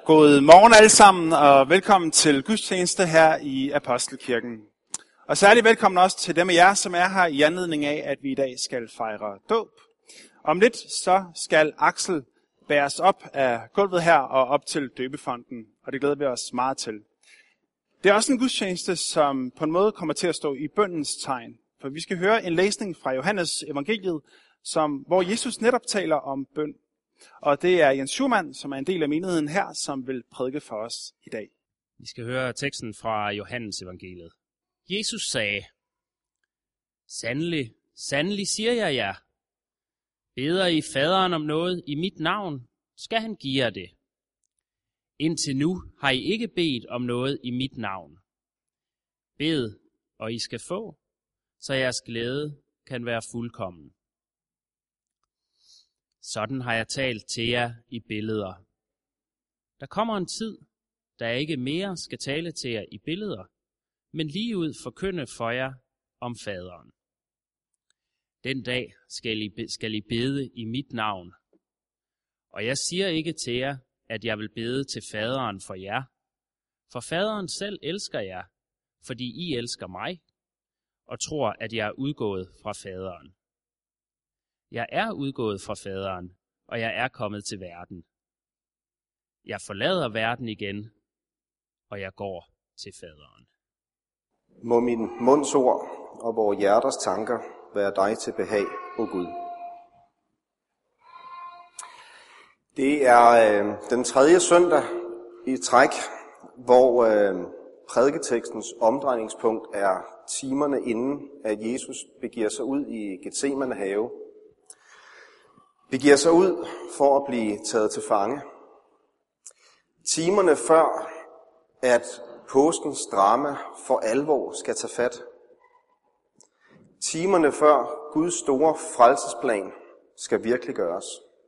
God morgen alle sammen, og velkommen til gudstjeneste her i Apostelkirken. Og særligt velkommen også til dem af jer, som er her i anledning af, at vi i dag skal fejre dåb. Om lidt så skal Axel bæres op af gulvet her og op til døbefonten, og det glæder vi os meget til. Det er også en gudstjeneste, som på en måde kommer til at stå i bønnens tegn, for vi skal høre en læsning fra Johannes evangeliet, hvor Jesus netop taler om bøn. Og det er Jens Schumann, som er en del af menigheden her, som vil prædike for os i dag. Vi skal høre teksten fra Johannes evangeliet. Jesus sagde, Sandelig, sandelig siger jeg jer, beder I faderen om noget i mit navn, skal han give jer det. Indtil nu har I ikke bedt om noget i mit navn. Bed, og I skal få, så jeres glæde kan være fuldkommen. Sådan har jeg talt til jer i billeder. Der kommer en tid, da jeg ikke mere skal tale til jer i billeder, men lige ud forkynde for jer om faderen. Den dag skal I bede i mit navn. Og jeg siger ikke til jer, at jeg vil bede til faderen for jer, for faderen selv elsker jer, fordi I elsker mig, og tror, at jeg er udgået fra faderen. Jeg er udgået fra faderen, og jeg er kommet til verden. Jeg forlader verden igen, og jeg går til faderen. Må min munds ord og vores hjerters tanker være dig til behag, o Gud. Det er den tredje søndag i træk, hvor prædiketekstens omdrejningspunkt er timerne inden, at Jesus begiver sig ud i Getsemane have. Begiver sig ud for at blive taget til fange. Timerne før, at påskens drama for alvor skal tage fat. Timerne før Guds store frelsesplan skal virkeliggøres.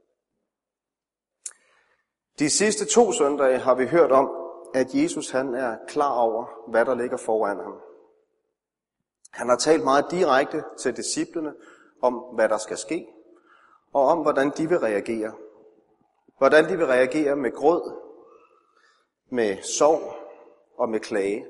De sidste 2 søndage har vi hørt om, at Jesus han er klar over, hvad der ligger foran ham. Han har talt meget direkte til disciplene om, hvad der skal ske, og om, hvordan de vil reagere. Hvordan de vil reagere med gråd, med sorg og med klage.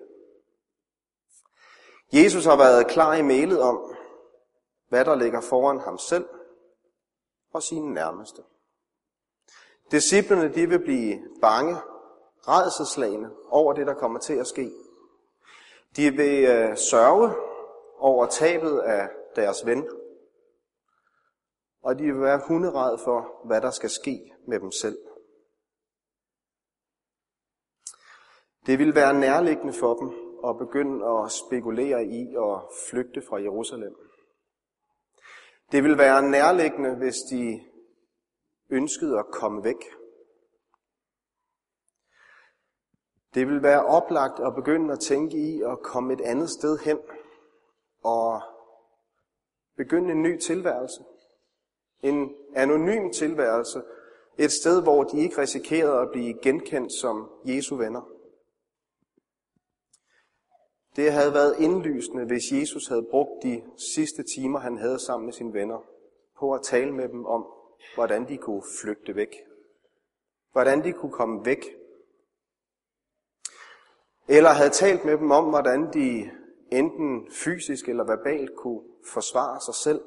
Jesus har været klar i mælet om, hvad der ligger foran ham selv og sine nærmeste. Disciplene de vil blive bange, rædselsslagne over det, der kommer til at ske. De vil sørge over tabet af deres ven, og de vil være hunderædde for, hvad der skal ske med dem selv. Det vil være nærliggende for dem at begynde at spekulere i at flygte fra Jerusalem. Det vil være nærliggende, hvis de ønskede at komme væk. Det vil være oplagt at begynde at tænke i at komme et andet sted hen og begynde en ny tilværelse. En anonym tilværelse. Et sted, hvor de ikke risikerede at blive genkendt som Jesu venner. Det havde været indlysende, hvis Jesus havde brugt de sidste timer, han havde sammen med sine venner, på at tale med dem om, hvordan de kunne flygte væk. Hvordan de kunne komme væk. Eller havde talt med dem om, hvordan de enten fysisk eller verbalt kunne forsvare sig selv.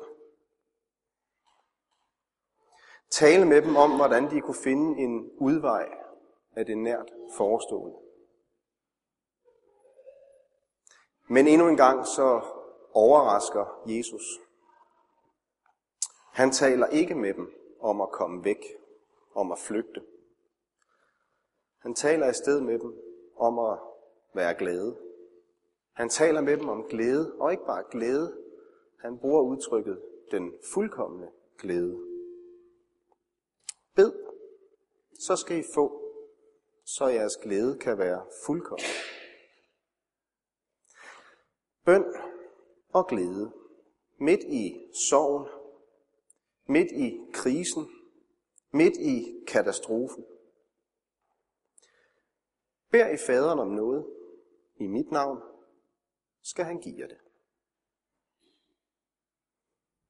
Tale med dem om, hvordan de kunne finde en udvej af det nært forestående. Men endnu en gang så overrasker Jesus. Han taler ikke med dem om at komme væk, om at flygte. Han taler i stedet med dem om at være glade. Han taler med dem om glæde, og ikke bare glæde. Han bruger udtrykket den fuldkomne glæde. Bed, så skal I få, så jeres glæde kan være fuldkommen. Bøn og glæde, midt i sorgen, midt i krisen, midt i katastrofen. Bær I faderen om noget i mit navn, skal han give jer det.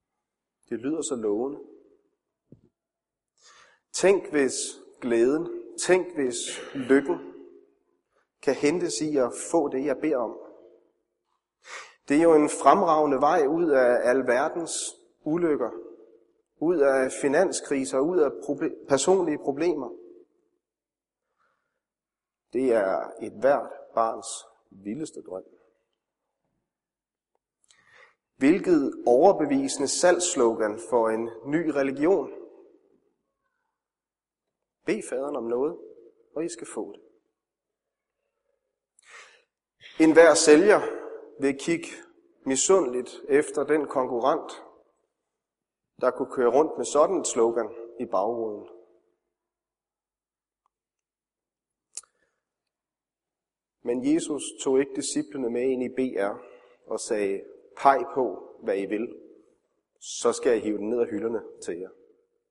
Det lyder så lovende. Tænk, hvis glæden tænk hvis lykken kan hentes i at få det, jeg beder om. Det er jo en fremragende vej ud af alverdens ulykker, ud af finanskriser, ud af personlige problemer. Det er et hvert barns vildeste drøm. Hvilket overbevisende salgsslogan for en ny religion. Bed faderen om noget, og I skal få det. Enhver sælger vil kigge misundeligt efter den konkurrent, der kunne køre rundt med sådan et slogan i bagruden. Men Jesus tog ikke disciplene med ind i BR og sagde, peg på, hvad I vil, så skal jeg hive den ned af hylderne til jer.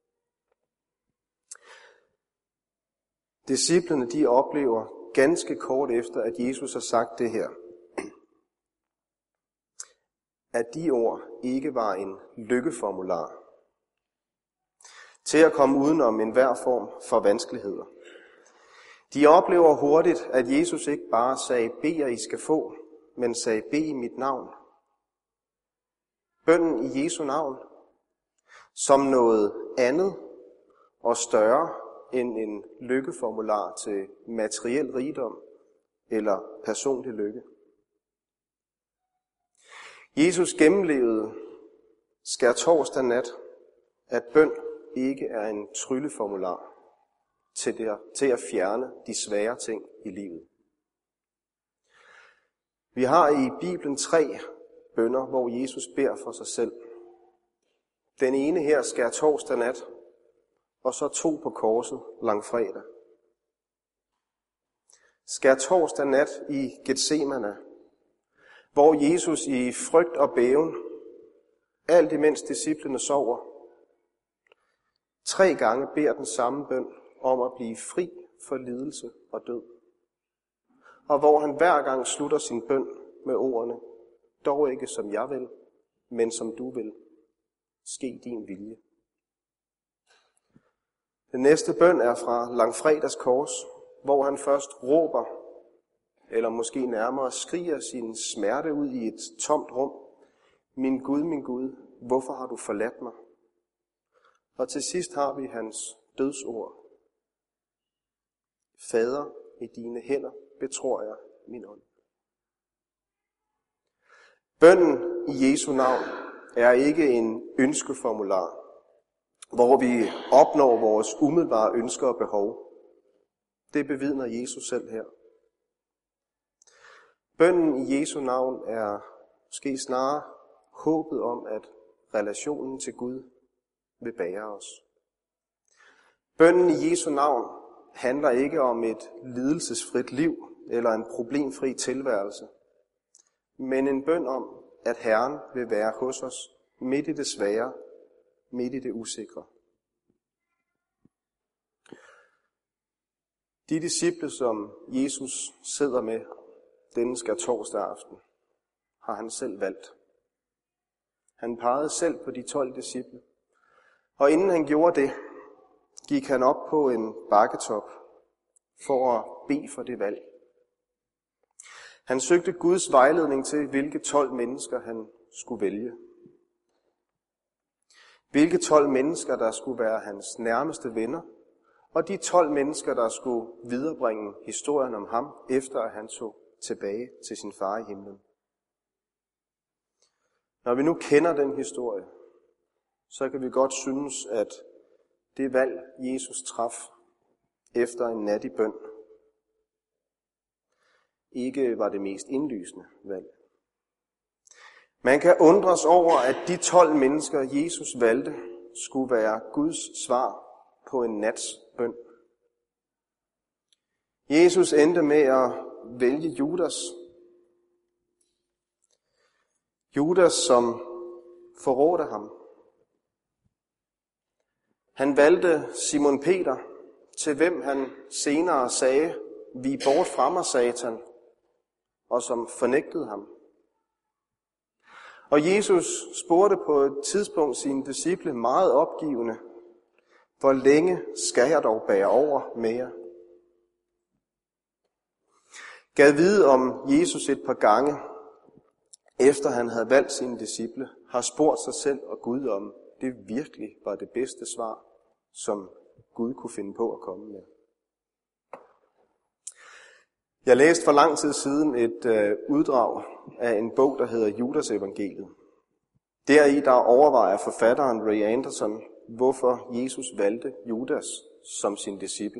Disciplene, de oplever ganske kort efter, at Jesus har sagt det her, at de ord ikke var en lykkeformular til at komme udenom enhver form for vanskeligheder. De oplever hurtigt, at Jesus ikke bare sagde, bed og I skal få, men sagde, bed i mit navn. Bønnen i Jesu navn, som noget andet og større end en lykkeformular til materiel rigdom eller personlig lykke. Jesus gennemlevede skærtorsdag nat, at bøn ikke er en trylleformular til at fjerne de svære ting i livet. Vi har i Bibelen 3 bønner, hvor Jesus beder for sig selv. Den ene her skærtorsdag nat, og så 2 på korset langfredag. Skærtorsdag nat i Getsemane, hvor Jesus i frygt og bæven, alt imens disciplene sover, 3 gange beder den samme bøn om at blive fri for lidelse og død. Og hvor han hver gang slutter sin bøn med ordene, dog ikke som jeg vil, men som du vil. Ske din vilje. Den næste bøn er fra langfredags kors, hvor han først råber, eller måske nærmere skriger sin smerte ud i et tomt rum. Min Gud, hvorfor har du forladt mig? Og til sidst har vi hans dødsord. Fader, i dine hænder betror jeg min ånd. Bønnen i Jesu navn er ikke en ønskeformular, hvor vi opnår vores umiddelbare ønsker og behov. Det bevidner Jesus selv her. Bønnen i Jesu navn er måske snarere håbet om, at relationen til Gud vil bære os. Bønnen i Jesu navn handler ikke om et lidelsesfrit liv eller en problemfri tilværelse, men en bøn om, at Herren vil være hos os midt i det svære, midt i det usikre. De disciple, som Jesus sidder med denne skærtorsdag aften, har han selv valgt. Han pegede selv på de 12 disciple, og inden han gjorde det, gik han op på en bakketop for at bede for det valg. Han søgte Guds vejledning til, hvilke 12 mennesker han skulle vælge. Hvilke 12 mennesker, der skulle være hans nærmeste venner, og de 12 mennesker, der skulle viderebringe historien om ham, efter at han tog tilbage til sin far i himlen. Når vi nu kender den historie, så kan vi godt synes, at det valg, Jesus traf efter en nat i bøn, ikke var det mest indlysende valg. Man kan undres over, at de 12 mennesker, Jesus valgte, skulle være Guds svar på en nats bøn. Jesus endte med at vælge Judas. Judas, som forrådte ham. Han valgte Simon Peter, til hvem han senere sagde, vi bort fra mig, Satan, og som fornægtede ham. Og Jesus spurgte på et tidspunkt sine disciple meget opgivende, hvor længe skal jeg dog bære over med jer? Gad vide, om Jesus et par gange, efter han havde valgt sine disciple, har spurgt sig selv og Gud, om det virkelig var det bedste svar, som Gud kunne finde på at komme med. Jeg læste for lang tid siden et uddrag af en bog, der hedder Judas Evangeliet. Deri der overvejer forfatteren Ray Anderson, hvorfor Jesus valgte Judas som sin disciple.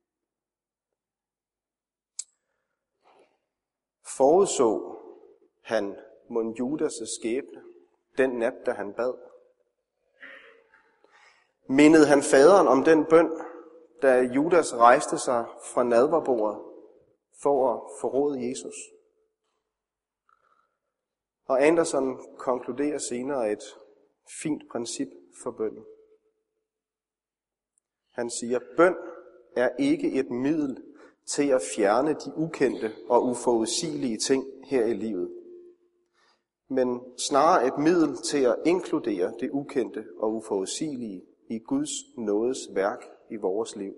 Forudså han mon Judas' skæbne den nat, da han bad? Mindede han faderen om den bøn, da Judas rejste sig fra nadverbordet for at forråde Jesus? Og Anderson konkluderer senere et fint princip for bønnen. Han siger, bøn er ikke et middel til at fjerne de ukendte og uforudsigelige ting her i livet, men snarere et middel til at inkludere det ukendte og uforudsigelige i Guds nådes værk i vores liv.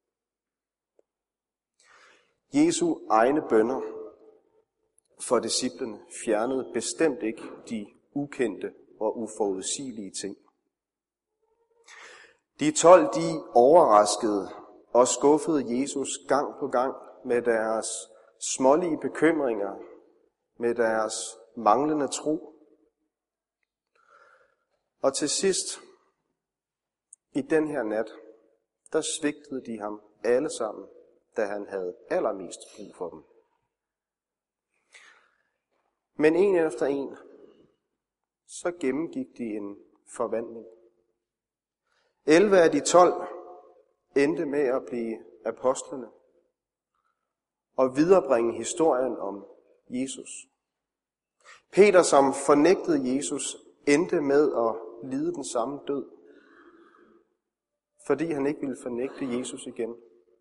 Jesu egne bønner for disciplene fjernede bestemt ikke de ukendte og uforudsigelige ting. De 12, de overraskede og skuffede Jesus gang på gang med deres smålige bekymringer, med deres manglende tro. Og til sidst, i den her nat, der svigtede de ham alle sammen, da han havde allermest brug for dem. Men en efter en, så gennemgik de en forvandling. 11 af de 12 endte med at blive apostlene og viderebringe historien om Jesus. Peter, som fornægtede Jesus, endte med at lide den samme død, fordi han ikke ville fornægte Jesus igen.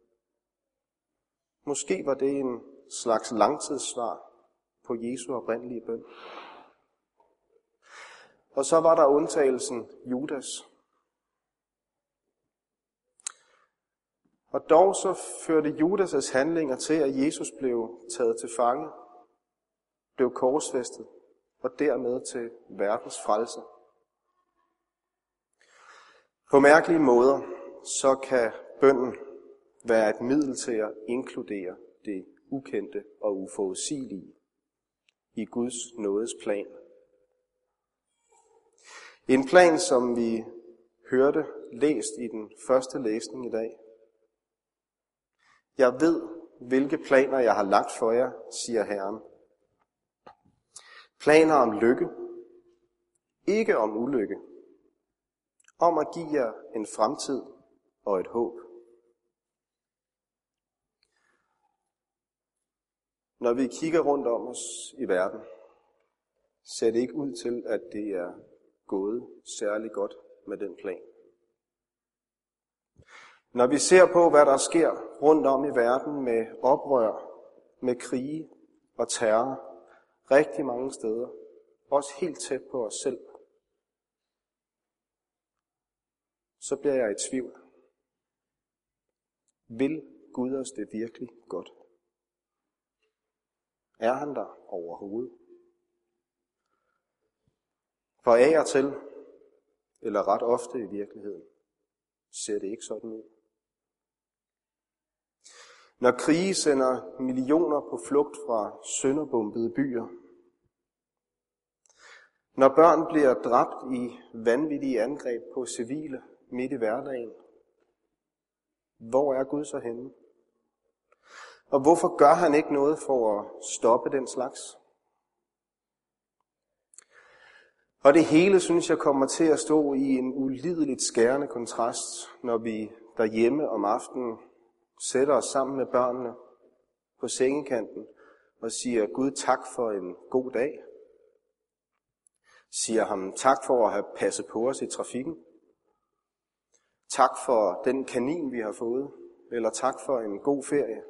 Måske var det en slags langtidssvar på Jesu oprindelige bøn. Og så var der undtagelsen Judas. Og dog så førte Judas' handlinger til, at Jesus blev taget til fange, blev korsfæstet og dermed til verdens frelse. På mærkelige måder, så kan bønnen være et middel til at inkludere det ukendte og uforudsigelige i Guds nådes plan. En plan, som vi hørte læst i den første læsning i dag. Jeg ved, hvilke planer jeg har lagt for jer, siger Herren. Planer om lykke, ikke om ulykke. Om at give jer en fremtid og et håb. Når vi kigger rundt om os i verden, ser det ikke ud til, at det er gået særlig godt med den plan. Når vi ser på, hvad der sker rundt om i verden med oprør, med krige og terror, rigtig mange steder, også helt tæt på os selv, så bliver jeg i tvivl. Vil Gud os det virkelig godt? Er han der overhovedet? For af og til, eller ret ofte i virkeligheden, ser det ikke sådan ud. Når krige sender millioner på flugt fra sønderbombede byer, når børn bliver dræbt i vanvittige angreb på civile midt i hverdagen, hvor er Gud så henne? Og hvorfor gør han ikke noget for at stoppe den slags? Og det hele, synes jeg, kommer til at stå i en ulideligt skærende kontrast, når vi derhjemme om aftenen sætter os sammen med børnene på sengekanten og siger Gud tak for en god dag. Siger ham tak for at have passet på os i trafikken. Tak for den kanin, vi har fået. Eller tak for en god ferie.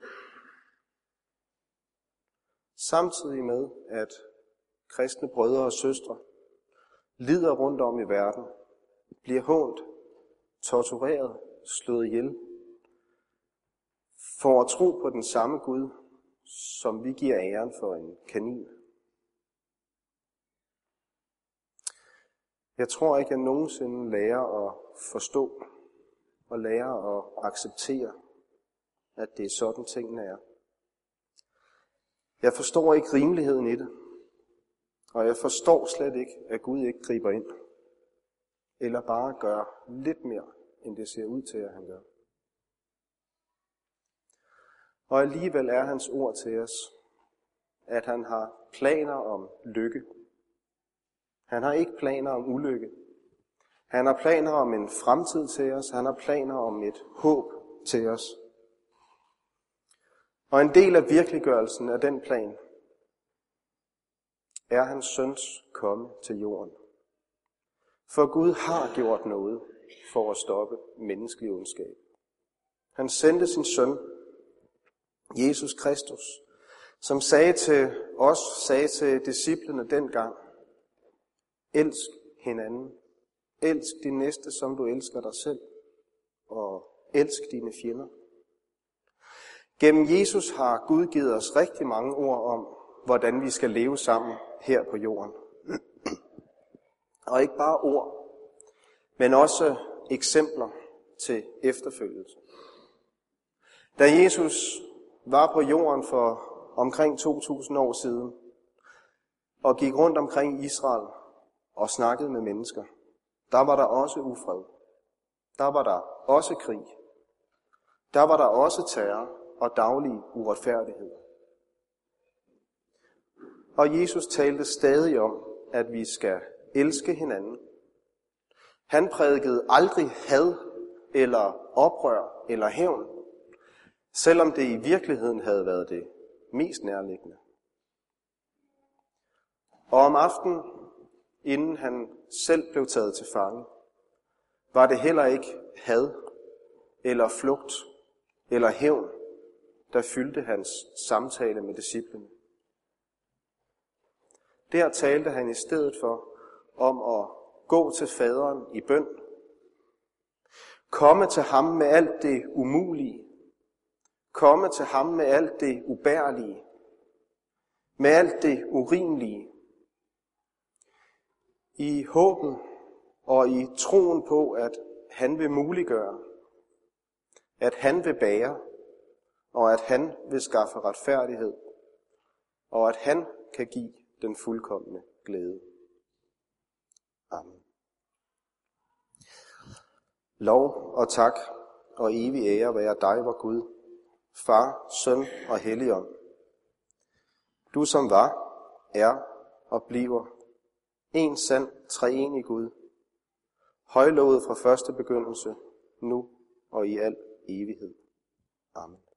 Samtidig med, at kristne brødre og søstre lider rundt om i verden, bliver hånt, tortureret, slået ihjel, for at tro på den samme Gud, som vi giver æren for en kanin. Jeg tror ikke, jeg nogensinde lærer at forstå og lærer at acceptere, at det er sådan tingene er. Jeg forstår ikke rimeligheden i det, og jeg forstår slet ikke, at Gud ikke griber ind, eller bare gør lidt mere, end det ser ud til, at han gør. Og alligevel er hans ord til os, at han har planer om lykke. Han har ikke planer om ulykke. Han har planer om en fremtid til os. Han har planer om et håb til os. Og en del af virkeliggørelsen af den plan er hans søns komme til jorden. For Gud har gjort noget for at stoppe menneskelig ondskab. Han sendte sin søn, Jesus Kristus, som sagde til disciplene dengang, elsk hinanden, elsk din næste, som du elsker dig selv, og elsk dine fjender. Gennem Jesus har Gud givet os rigtig mange ord om, hvordan vi skal leve sammen her på jorden. Og ikke bare ord, men også eksempler til efterfølgelse. Da Jesus var på jorden for omkring 2000 år siden, og gik rundt omkring Israel og snakkede med mennesker, der var der også ufred. Der var der også krig. Der var der også terror og daglig uretfærdighed. Og Jesus talte stadig om, at vi skal elske hinanden. Han prædikede aldrig had eller oprør eller hævn, selvom det i virkeligheden havde været det mest nærliggende. Og om aftenen, inden han selv blev taget til fange, var det heller ikke had eller flugt eller hævn, der fyldte hans samtale med disciplene. Der talte han i stedet for om at gå til faderen i bøn, komme til ham med alt det umulige, komme til ham med alt det ubærlige, med alt det urimelige, i håbet og i troen på, at han vil muliggøre, at han vil bære, og at han vil skaffe retfærdighed, og at han kan give den fuldkomne glæde. Amen. Lov og tak og evig ære være dig, vor Gud, Far, Søn og Helligånd. Du som var, er og bliver en sand treenig Gud, højlovet fra første begyndelse, nu og i al evighed. Amen.